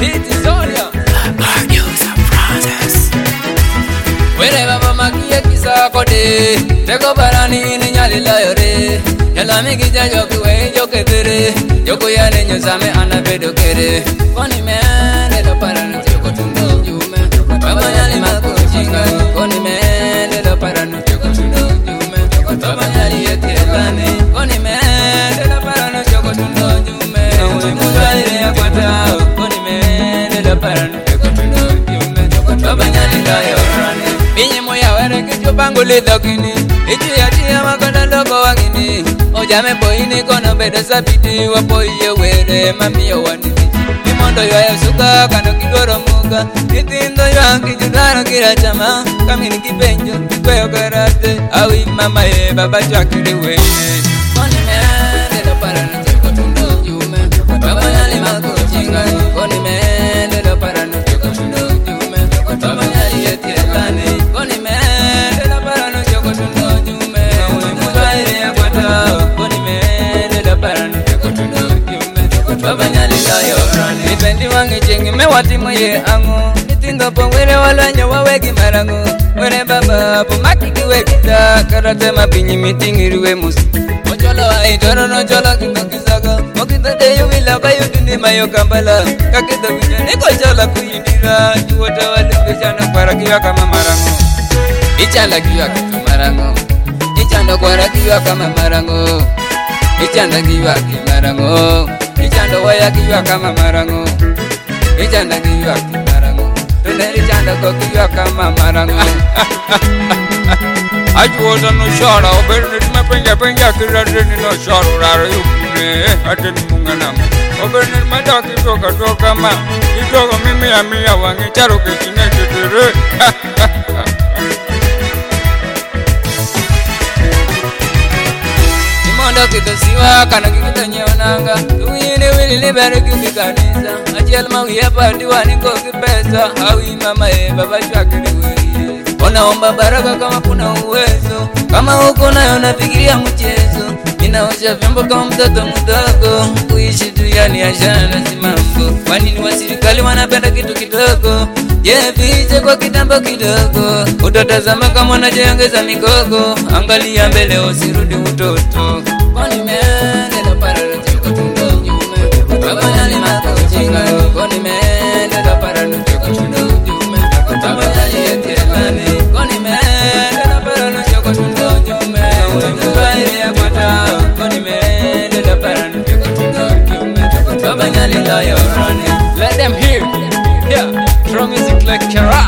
Sonia. Producer process. Wherever mama kiye kisakode, tego barani ni nyali layore. Yala miki jajo kuwe joke tere, joko yane nyosame anabedo kere. Koni mene lo paranu joko tundo jume. Baba nyali makuchinga, koni mene lo paranu joko tundo jume. Baba nyali yetelane, koni mene lo paranu joko tundo jume. Mudwale yakwata, koni mene lo paranu joko tundo jume. Baba nyali layorane, binye moya were kicho bangule dokini. Iti ati amakoda loko wangini. Ojame boini kono bedo sapiti wapoye were mami yo wanini. Imondo yo suka kano kidoro muga. Itindo yo anki judano kirachama. Kamini kipenjo kikweyo karate. Awi mama ye baba chakiri we. Koni mende lo parano cheko tundo jume. Baba nyali makuchinga. Koni mende lo parano cheko tundo jume. Baba nyali yetelane. Koni mende lo parano cheko tundo jume. Mudwale yakwata. Koni mende lo parano cheko tundo jume. Baba nyali layorane. Nipendi wangi chingi mewati moye angu. Nitindo pongwere walanya wawegi marangu. Were baba pumaki kiwe kita. Karate mapinyi mitingiriwe musi. Ocholo aitoro no cholo kito kisaga. Mokito deyo wila bayo dundi mayo kambala. Kakito kuja niko chola kuyidira. Juwota wali kuchana kwara kiwa kama marangu. Ichanda kiwa kitu marangu. Ichanda kwara kiwa kama marangu. Ichanda kiwa kimarangu. Ichanda waya kiwa kama marangu. Ichanda kiwa kimarangu. Tunderi chanda kiwa kama marangu. Ajuoza no shara oberni mapenja kirareni no shara rara yukune ateni munganam oberni madaki toka ma itoka mimi ya wangi charo kechine kitere. Imondo kitosiwa kana kikito nyeonanga. Tuwini wili libere kikikanisa. Achiel mawiya pati wani koki pesa. Awi mama ye baba chakiri weye. Onaomba baraka kama kuna uwezo. Kama huko nayo nafikiria mchezo. Ninaosha vyombo kama mtoto mdogo. Kuishi duniani ashana si mambo. Wanini wa serikali wanapenda kitu kidogo. Jefiche kwa kitambo kidogo. Utatazama kama unajiongeza mikogo. Angalia mbele usirudi utoto. Koni mende lo parano cheko tundo jume. Baba nyali makuchinga. Koni mende lo parano cheko tundo jume. Baba nyali yetelane. Koni mende lo parano cheko tundo jume. Mudwale yakwata. Koni mende lo parano cheko tundo jume. Baba nyali layorane. Let them hear. Yeah, throw music like Kara.